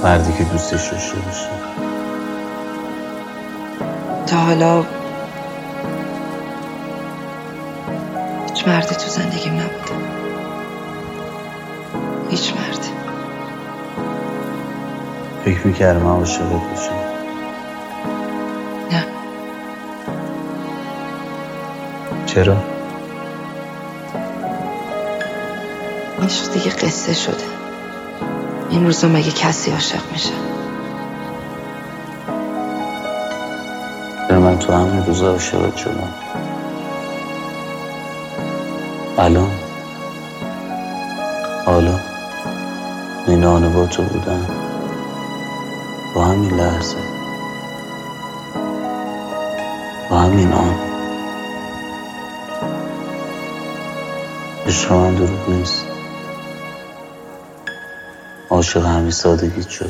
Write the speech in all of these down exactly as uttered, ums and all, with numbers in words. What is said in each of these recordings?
مردی که دوستش داشته باشه. تا حالا هیچ مردی تو زندگیم نبوده، هیچ مردی. فکر میکردم عاشقت باشم. نه. چرا؟ عشق دیگه قصه شده. این روزا مگه کسی عاشق میشه؟ من تو همین روزا عاشقت شدم. الان حالا این آنه با تو بودم، با همین لحظه، با همین آن. عشق من دروغ نیست، عاشق همین سادگیت شده.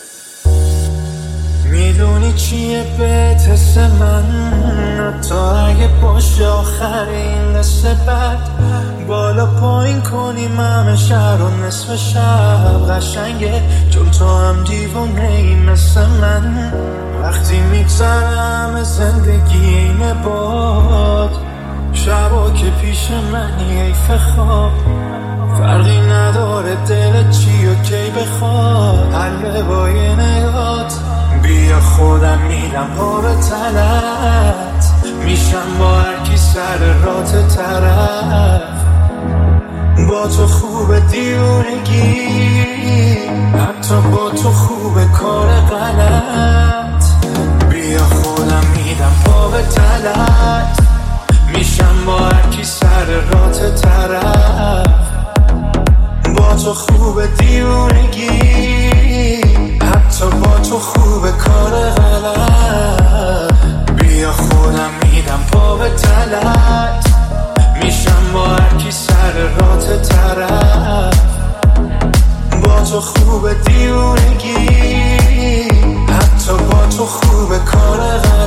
میدونی چیه به تست من، حتی اگه باشه آخرین قصه بد، بالا پایین کنیم همه شهر و نصف شب قشنگه، چون تو هم دیوونه ای مثل من. وقتی میگذرم زندگی اینه باد، شبا که پیش منی حیف خواب، فرقی نداره دل چی و کی بخواد، حل با یه نگات. بیا خودم میدم پا به تنت، میشم با هرکی سر رات طرف. با تو خوبه دیونگی، حتی با تو خوبه کار غلط. بیا خودم میدم پا به تنت، میشم با هرکی سر رات طرف. با تو خوبه دیونگی، حتی با تو خوبه کار غلط. بیا خودم میدم پا به تنت، میشم با هرکی سر رات طرف. با تو خوبه دیونگی، حتی با تو خوبه کار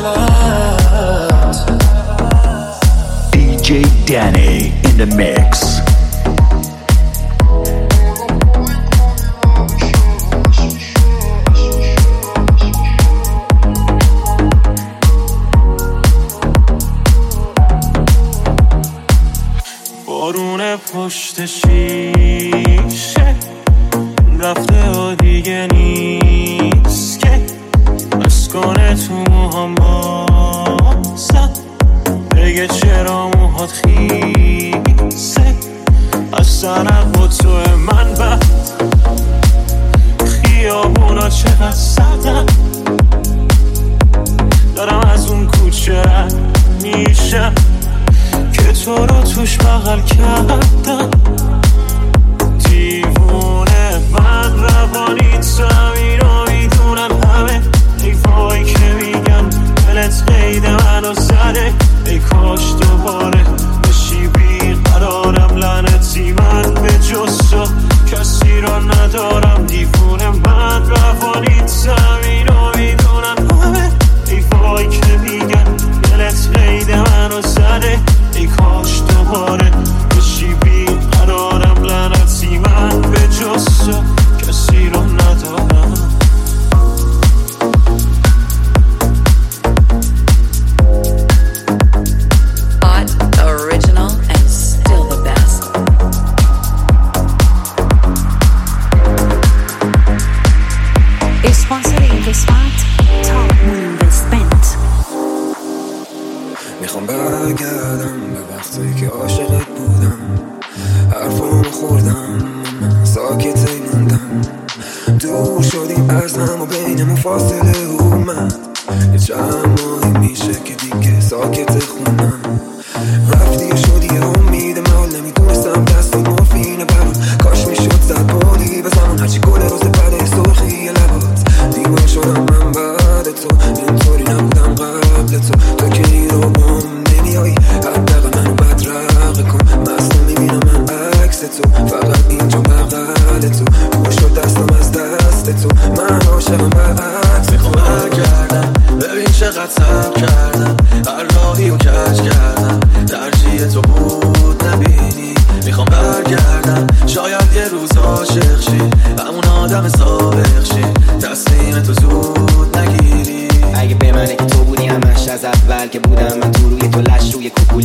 غلط. دی جی Danny in the mix. بارون پشت شیشه رفته و دیگه نیست که مسکنه تو موهام بازم، بگه چرا موهات خیسه از سرق و تو من بد. خیابونا چقدر سردم، دارم از اون کوچه رد میشم که تو رو توش بغل کردم. دیوونه من روانی زمین رو میدونن همه، ای وای که میگن دلت قید منو زده. ای کاش دوباره بشی بیقرارم، لعنتی من به جز تو کسی را ندارم. دیوونه من روانی زمین رو میدونن همه، ای وای که میگن دلت قید منو زده. ای کاش دوباره بشی بیقرارم، لعنتی من به جز تو کسی رو ندارم. Hot, original, and still the best. اسپانسر این قسمت تاپ اینوستمنت. میخوام برگردم به وقتی که عاشقت بودم، حرفامو خوردم ساکت موندم، دور شدیم از هم و بینمون فاصله اومد. یه چند ماهی میشه که دیگه ساکت خونم، رفتی شدی امید من، نمیدونستم دستی مافینه برات. کاش میشد زد بالی به زمان، هرچی گل روز بعد سرخی لبات. دیوان شدم من بعد تو، اینطوری نبودم قبل تو. تو که این رو بام نمیایی، حداقل منو بدرقه کن. مستم میبینم من عکس تو، فقط اینجا بغل تو. دور شد دستم از دست تو، من عاشقم برعکس. میخوام برگردم ببین چقدر صبر کردم، هر راهی رو کج کردم.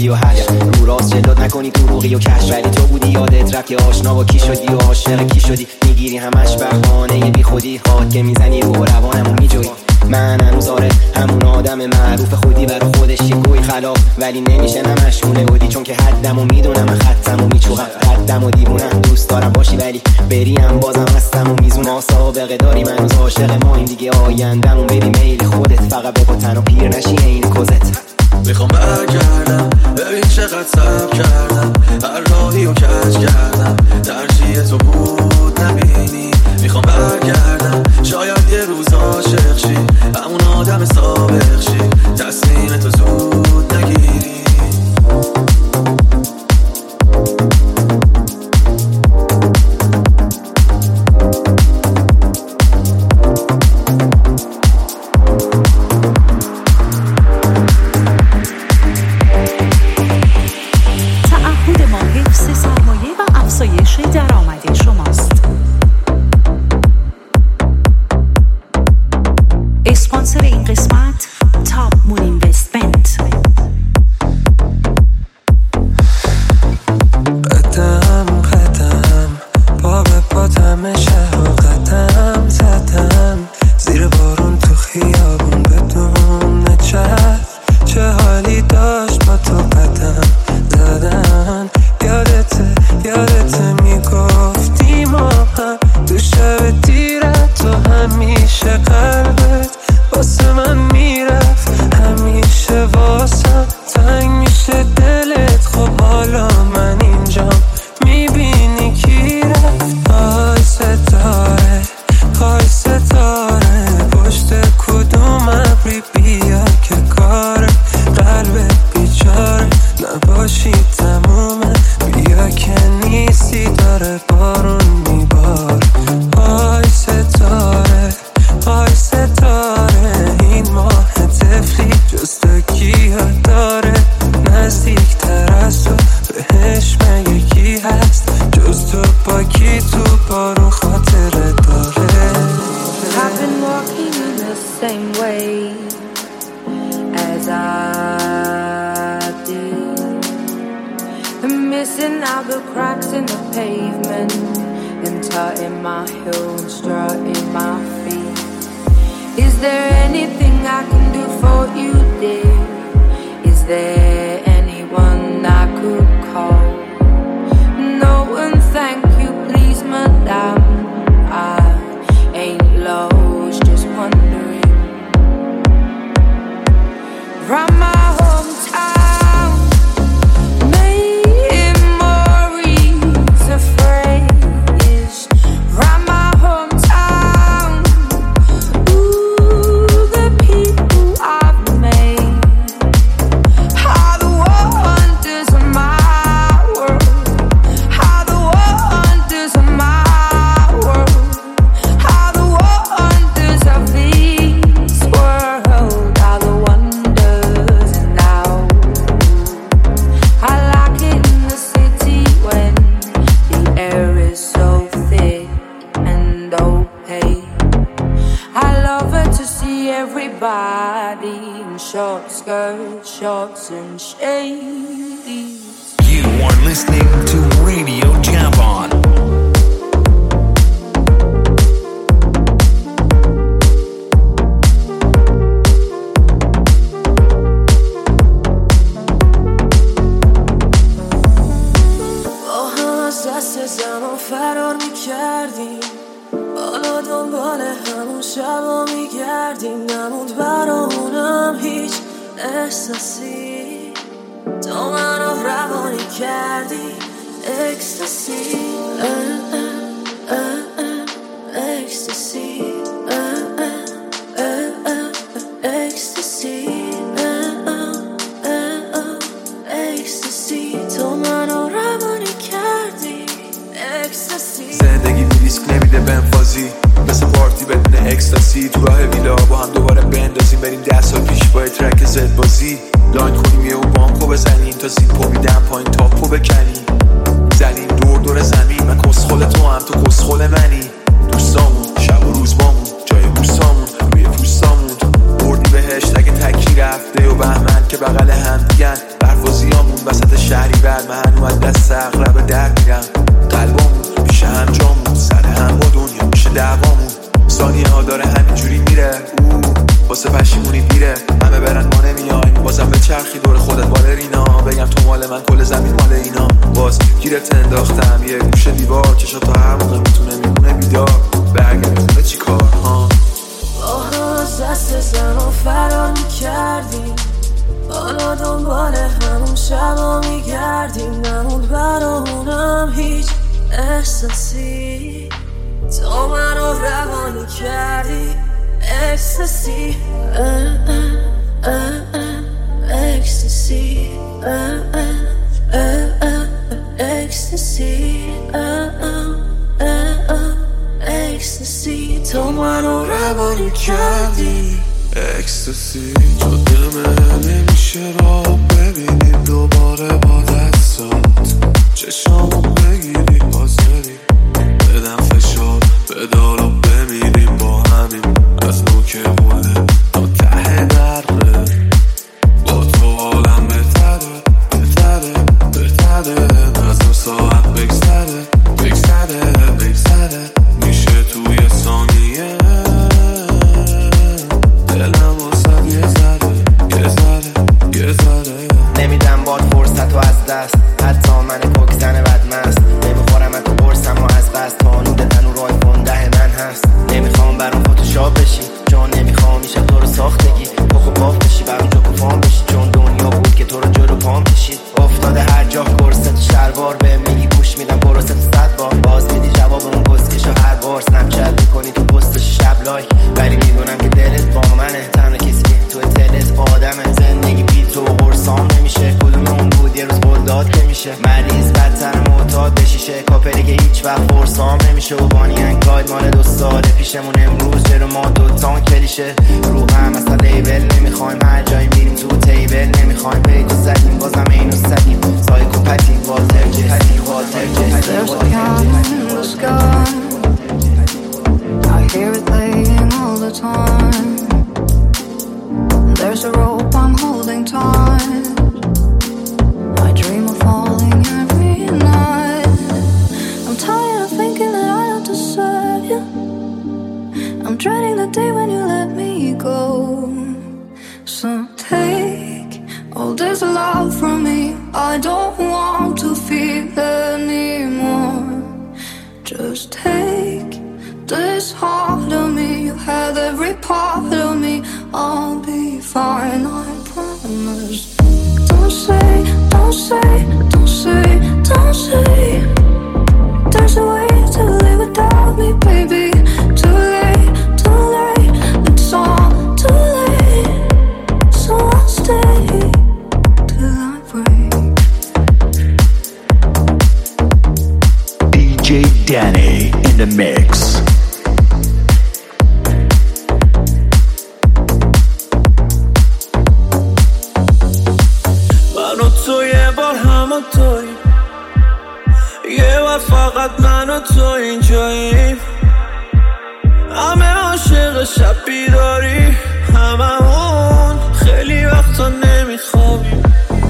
سی و هشت رو راست جلوت نکنی دروغی و کش، ولی تو بودی یادت رفت که آشنا با کی شدی و عاشق کی شدی. میگیری همش بهانه یه بی خودی، خواهد که میزنی رو روانمو میجوی. من هنوز آره همون آدم معروف خودی برا خودش یه گوی خلاف، ولی نمیشه نمشغوله بودی، چون که حدمو میدونم من خطمو میچوغم. حدمو دیوونم دوست دارم باشی ولی بریم بازم هستم و میزون. ما سابقه داریم هنوز عاشق ما این دیگه آیندمون، بری میل خودت فقط بگو تنها پیر نشی این کوزت. میخوام برگردم ببین چقدر صبر کردم، هر راهی رو کج کردم ترجیح تو بود نبینی. میخوام برگردم شاید یه روز عاشق شی، همون آدم سابق شی، تصمیم تو زود نگیری. زندگی بی ریسک نمیده بنفازی، مثل پارتی بدون اکستاسی. تو راه ویلا با هم دوباره بندازیم، بریم ده سال پیش با ترک زد بازی. لاین کنیم یه اون بانکو بزنیم، تا زیپو میدم پایین تاپو بکنیم. زنیم دور دور زمین، من کسخل تو هم تو کسخل منی. دوستامون شب و روز بامون، جای بوسامون روی پوستامون. بردی بهشت اگه تکی رفته و بهمن که بغل هم دیگن. برفازیامون در میرم. قلبمون میشه هم جامون، سر هم با دنیا میشه دعوامون. ثانیه ها داره همینجوری میره، او واسه پشیمونی دیره. همه برن ما نمیایم، بازم به چرخی دور خودت بالرینا. بگم تو مال من کل زمین مال اینا. باز گیرت انداختم یه گوشه دیوار، چشا تا هر موقع میتونه میمونه بیدار. برگردی خونه چی کار ها؟ با هم از دست زمان فرار میکردیم، حالا دنبال همون شبا میگردیم. نموند برامونم هیچ احساسی، تو منو روانی کردی. اکستاسی اکستاسی اکستاسی اکستاسی، تو منو روانی کردی. اکستاسی تو دمه نمیشه را ببینیم دوباره با دستات. چشامو بگیری حاضری بدم فشار بدار و بمیریم با همین. از نوک بوله تا ته دره، با تو حالم بهتره بهتره بهتره. از اون ساعت بگذره بگذره بگذره، میشه توی ثانیه دلم واسد یه ذره یه ذره یه ذره. نمیدم باد فرصت و از دست، حتی من کوکزن بدمست. نمیخورم تو برسم و از قصد، تا نوده تنور آیفون ده من هست. نمیخوام برام فوتوشاپ بشی، چون نمیخوام میشه تو رو ساختگی. بخو باف بشی برام جا کفام بشی، چون دنیا بود که تو رو جلو پام کشید. افتاده هر جا کرست شلوار، به میگی گوش میدم پروست صد بار. باز میدی جواب اون گسکشو هر بار. سنپچت میکنی تو پستش شب لایک، ولی میدونم که دلت با منه. تنها کسی که تو دلت آدمه. زندگی بی تو قرصام نمیشه، کدوم اون بود یه روز بلداد که میشه. مریض بدتر معتاد بشیشه، کاپری که هیچ وقت فرسام نمیشه. و بانی انگلاید مال دو ساله پیشمون، امروز جلو ما دوتان کلیشه. رو هم اصلا لیبل نمیخوایم، هر جایی میریم تو تیبل نمیخوایم. پیکو زدیم بازم اینو زدیم، سایکوپتی والتر جستی والتر جستی. I hear it playing all the time. There's a rope I'm holding tight. I dream of falling every night. I'm tired of thinking that I don't deserve you. I'm dreading the day when you let me go. So take all this love from me. I don't want to feel anymore. Just take this heart of me. You have every part of me. I'll be fine, I promise. Don't say, don't say, don't say, don't say there's a way to live without me, baby. Too late, too late, it's all too late. So I'll stay till I break. D J Danny in the mix. تو یه بار همه توی، یه بار فقط من و تو اینجاییم. همه عاشق شب بیداری، هممون خیلی وقتا نمیخوابیم.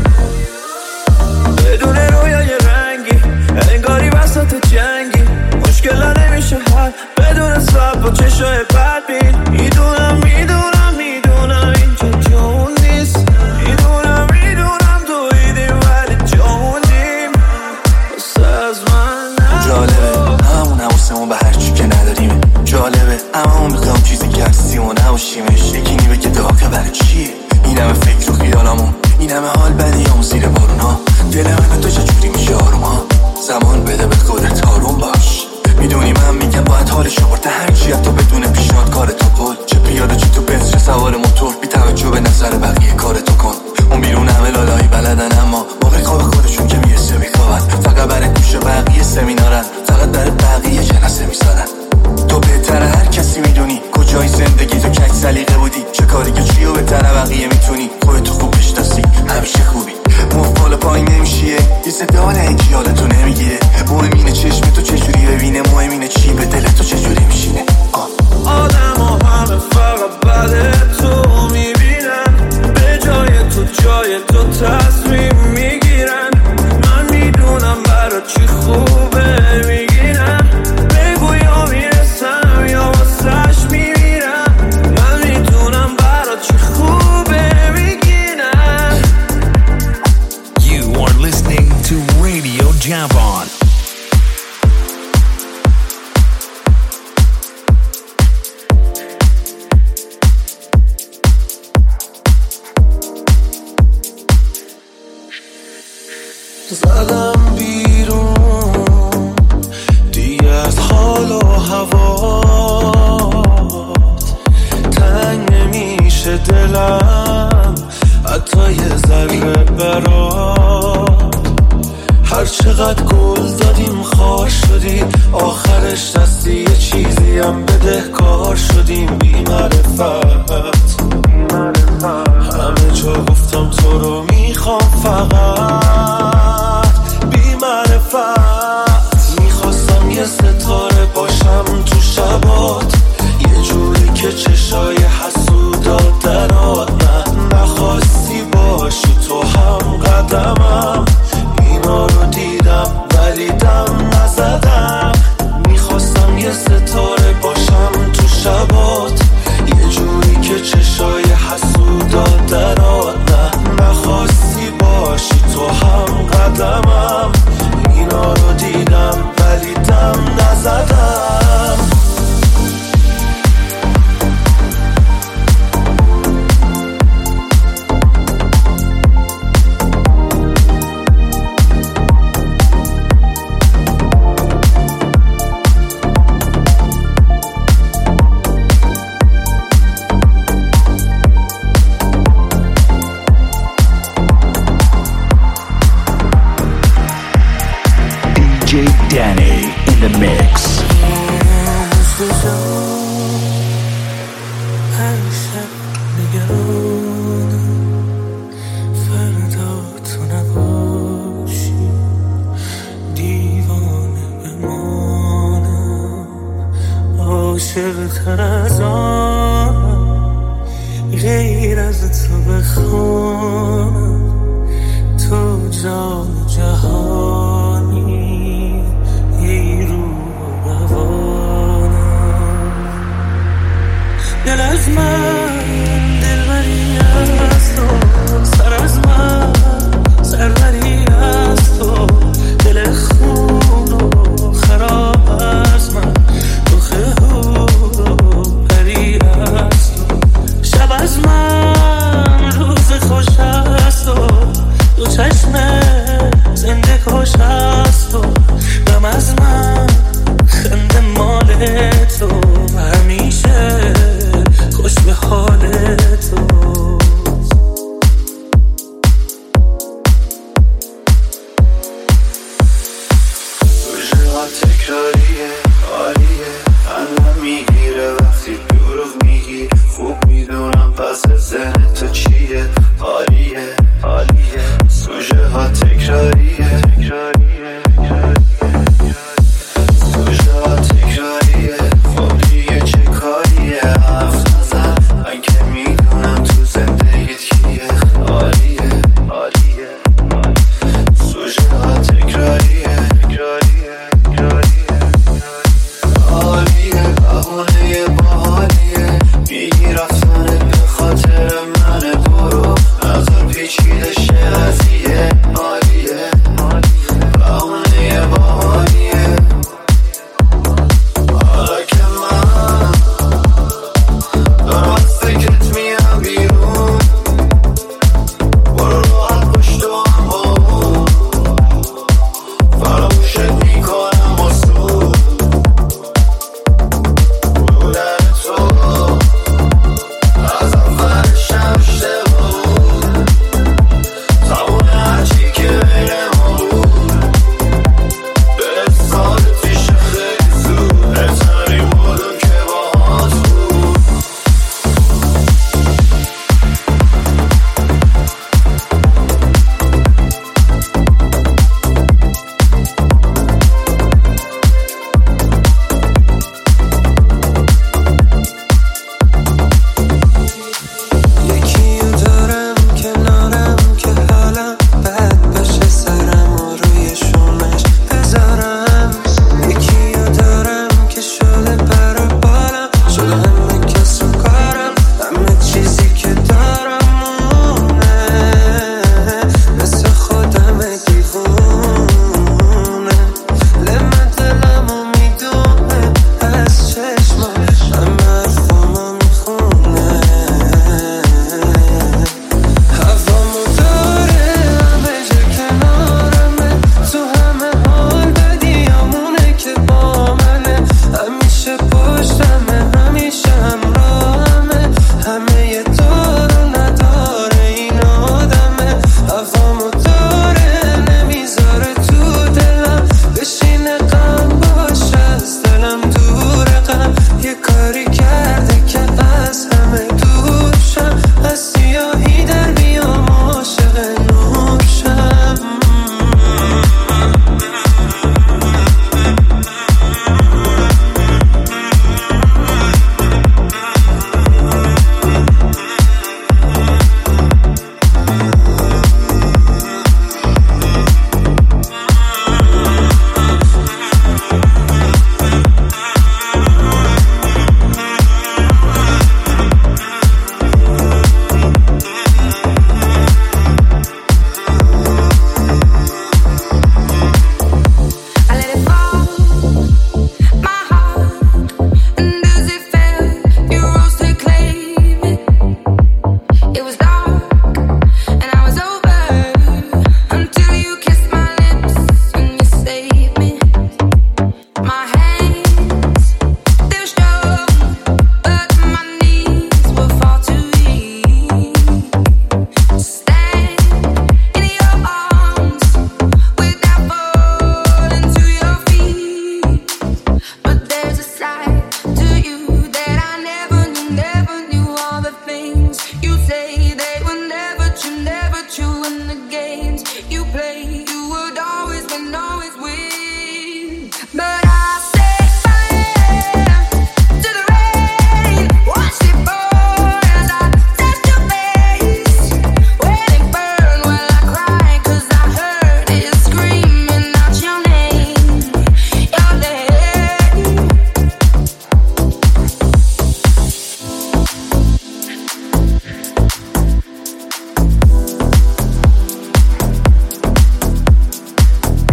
بدون رویای رنگی انگاری وسط جنگی، مشکل نمیشه حل بدون سب و چشای بدبین. میدونم میدونم میدونم اینجا جون نیست، میدونم میدونم دویدیم ولی جوندیم. واسه از من جالبه همون حواسمون به هرچی که نداریم. جالبه اما اون میخوام چیزی که هستی و نباشیمش. یکی نیمه که داغه برای چیه این همه فکر و خیالمون، این همه حال بدی همون زیر بارونا. دل من تو چجوری میشه آروم ها؟ زمان بده به خودت آروم باش. میدونی من میگم باید حالش آورده هرچی تو بدون پیشنهاد کار تو پل. چه پیاده چه تو بنز چه سوار موتور، بی توجه به نظر بقیه کار تو کن. اون بیرون همه لالایی بلدن اما موقع خواب خودشون که میرسه میخوابن. فقط برای گوش بقیه سمینارن، فقط برای بقیه جلسه میذارن. تو بهتره هر کسی میدونی کجای زندگی تو کج سلیقه بودی. چه کاری که چی و بهتره بقیه میتونی خودتو خوب بشناسی همیشه خوبی. موف بالا پایین نمیشیه یه صدا لنگی حالتو نمیگیره. مهم اینه چشم تو چجوری ببینه، مهم اینه چی به دل تو چجوری میشینه. آدم ها همه فقط بده تو میبینن، به جای تو جای تو تصمیم میگیرن. من میدونم برای چی جوان. زدم بیرون دیگه از حال و هوات، تنگ نمیشه دلم حتی یه ذره برات. هر چقدر گل دادیم خار شدی، آخرش دستی یه چیزی هم بدهکار شدیم. بی معرفت همه جا گفتم تو رو میخوام، فقط بی معرفت میخواستم یه ستاره باشم تو شبات، یه جوری که چشای حسودات درات. نه نخواستی باشی تو هم قدمم، اینا رو دیدم ولی دم نزدم. میخواستم یه ستاره باشم تو شبات، یه جوری که چشای حسودات درات. نه نخواستی باشی تو هم قدمم، اینا رو دیدم ولی دم نزدم. دی جی Danny in the mix. هر شب نگرانم فردا تو نباشی، دیوانه بمانم عاشق تر از آنم، غیر از تو بخوانم. تو جان جهانی ای رو روانم، دل از من دلبری از تو، سر از من سروری از تو، دل خون و خراب از من، دخه هور و پری از تو. شب از من روز خوش از تو، دو چشم زنده کش از تو. غم از من خنده مال تو، همیشه خوش به حال تو. روزها تکراریه عالیه، قلبم میگیره وقتی دروغ میگی. خوب میدونم پس ذهن تو چیه، عالیه عالیه. سوژه ها تکراریه تکراریه سوژه ها تکراریه. خب دیگه چه کاریه، حرف نزن من که میدونم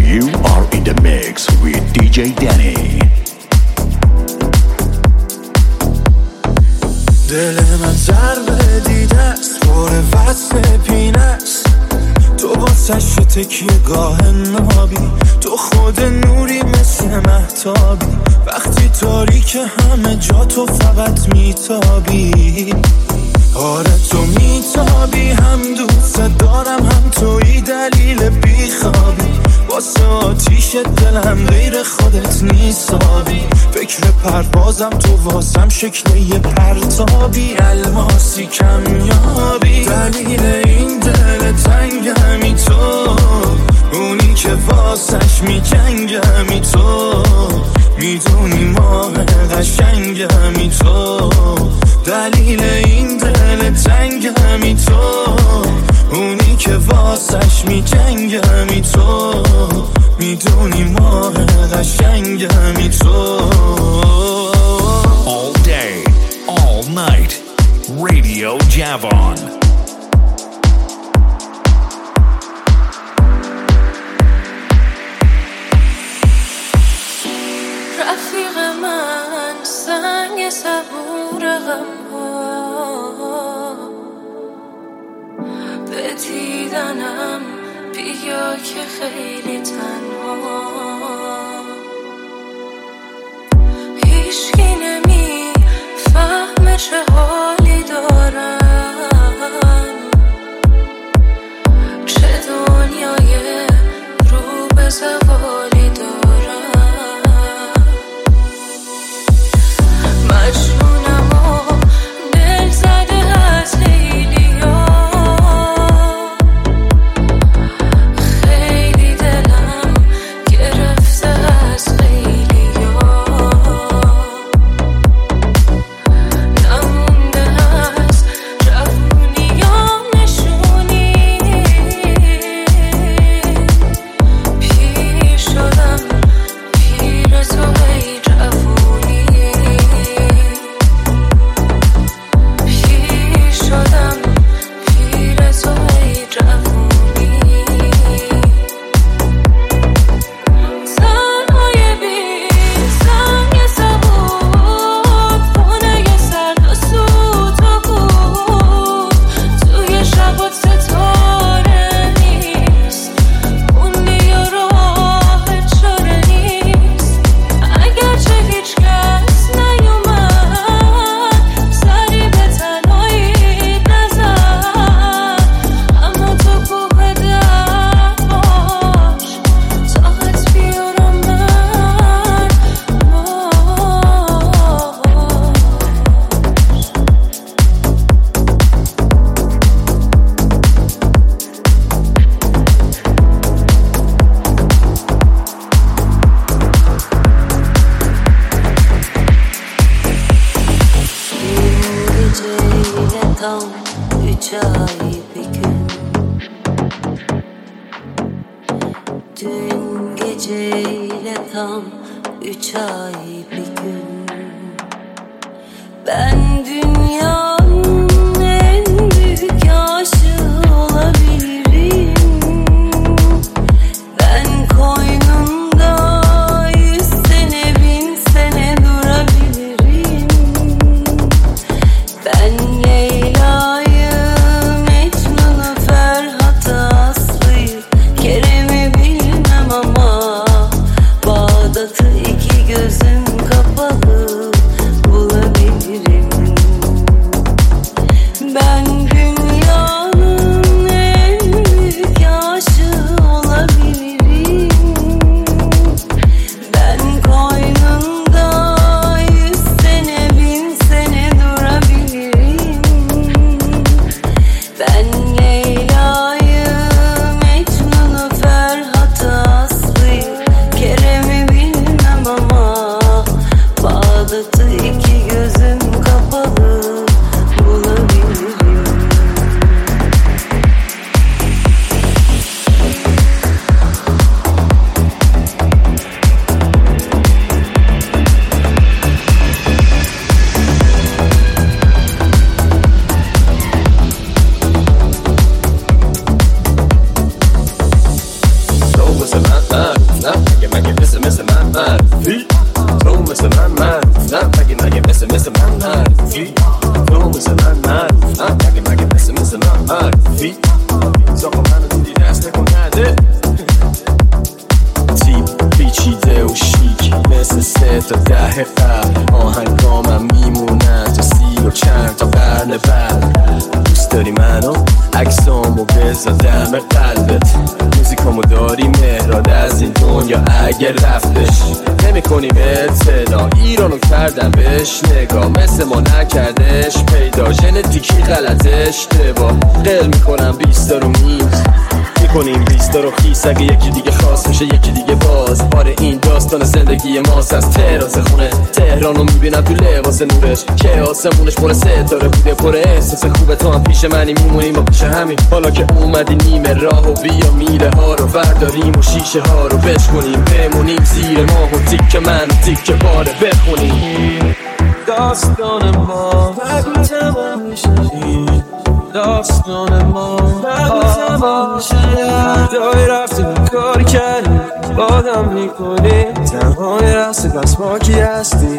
You are in the mix with دی جی Danny. دل من ضربه دیده است پر وصل پینه است تو واسش تکیه گاه نابی تو خود نوری مثل مهتابی وقتی تاریک همه جا تو فقط میتابی آره تو میتابی هم دوست دارم هم توی دلیل بیخوابی واسه آتیش دلم غیر خودت نیسابی فکر پروازم تو واسم شکل یه پرتابی الماسی کمیابی دلیل این دل تنگمی تو اونی که واسش میجنگمی تو میدونی ماه قشنگمی تو دلیل این دل تنگمی تو اونی که واسش میجنگمی تو میدونی ماه قشنگمی تو All day, all night, Radio Javon. رفیق من سنگ صبور غم ها به دیدنم بیا که خیلی تنها هیچکی نمی فهم چه حالی دارم چه دنیای رو به زوالی دارم مجنونم و دل زده از لیلیا خیلی دلم گرفته از خیلیا نمونده از جوونیام نشونی پیر شدم پیر تو ای جوونی پیر شدم پیر تو ای جوونی تنهای بی سنگ سبود خونه سرد و سوتا بود توی شبات ستاره نیست موندی و راه چاره نیست اگرچه هیچ کس نیومد سری به تنهایی نزد اما تو کوه در باش تاقت بیارم من Dün geceyle tam üç ay bir gün ben dünyanın en büyük aşığı olabilirim ben koynunda yüz sene bin sene durabilirim ben Leyla'yı Mecnun'u Ferhat'ı Aslı'yı Kerem'i bilmem ama Bağdat'ı iki gözüm kapalı bulabilirim ben dünyanın en büyük aşığı olabilirim ben koynunda yüz sene bin sene durabilirim ben Leyla'yı Mecnun'u Ferhat'ı Aslı'yı Kerem'i bilmem ama Bağdat'ı iki gözüm kapalı bulabilirim تو واسه من سه تا ده قبل آهنگامم میمونن تا سی و چند تا قرن بعد. دوست داری منو عکسامو بذار دم قلبت، موزیکامو داری مهراد از این دنیا اگر رفتش نمی کنیم اطلاع. ایرانو کردم بهش نگاه مثل ما نکردش پیدا، ژنتیکی غلط اشتباه قل میکنم بیستا رو میز میکنیم بیستا رو خیس. اگه یکی دیگه خواست میشه یکی دیگه باز. آره این داستان زندگی ماست از تراز خونه تهرانو میبینم تو لباس نورش که آسمونش پر ستاره بوده پر احساس خوبه. تو هم پیش منی میمونیم با پیش همین حالا که اومدی نیمه راه و بیا میره ها رو برداریم و شیشه ها رو بشکنیم بمونیم زیر ماه و تیک من و تیک باره بخونیم. داستان ما بگو تمام میشه، داستان ما بگو تمام میشه. دایی رفتی کار کردی بادم میکنی تنهای رسته پس ما کی هستی.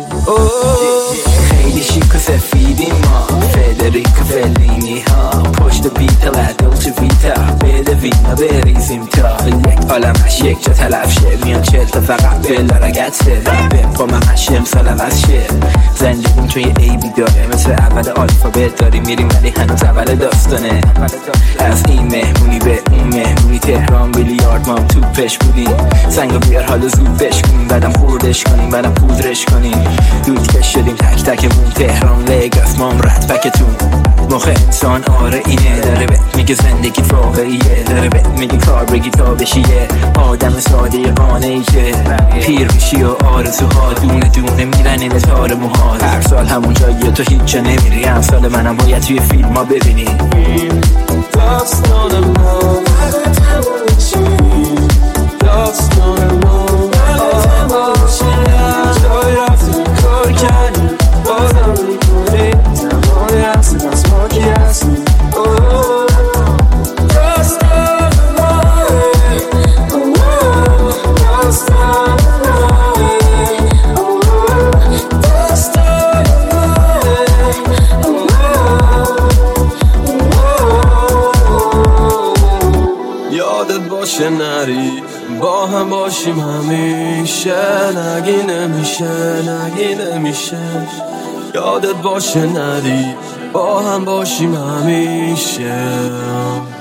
خیلی شیک و سفیدی ما فدریکو فلینی ها پشت بیتا و دولچه ویتا بده وینا بریزیم تا یک عالمش یک جا تلف شه. میان چل تا فقط بلا رگته ربه با من هشم سال عوض شه. زندگیم توی ای بی داره مثل اول آلفابت داری میریم ولی هنوز اول داستانه. از این مهمونی به اون مهمونی تهران بیلیارد ما هم توپش بودیم. سنگو بیار حالا زود بشکنیم بعدم خوردش کنیم بعدم پودرش کنیم. دود کش شدیم تک تکمون تهران لگاس ما هم رد بکتون. مخ انسان آره اینه داره بهت میگه زندگی واقعیه، داره بهت میگه کار بگی تا بشیه. آدم ساده قانعی که پیر میشی و آرزوها دونه دونه میرن این تار موهات. هر سال همون جایی تو هیچ جا نمیری، امسال منم باید توی فیلم ها ببینی. داستان ما بگو تمام میشه، داستان ما بگو تمام میشه. جای رفتی کار کردی بازم میکنی تمام هستی پس ما کی هستی. داستان ما داستان یادت باشه نری با هم باشیم همیشه، نگی نمیشه نگی نمیشه. یادت باشه نری با هم باشیم همیشه.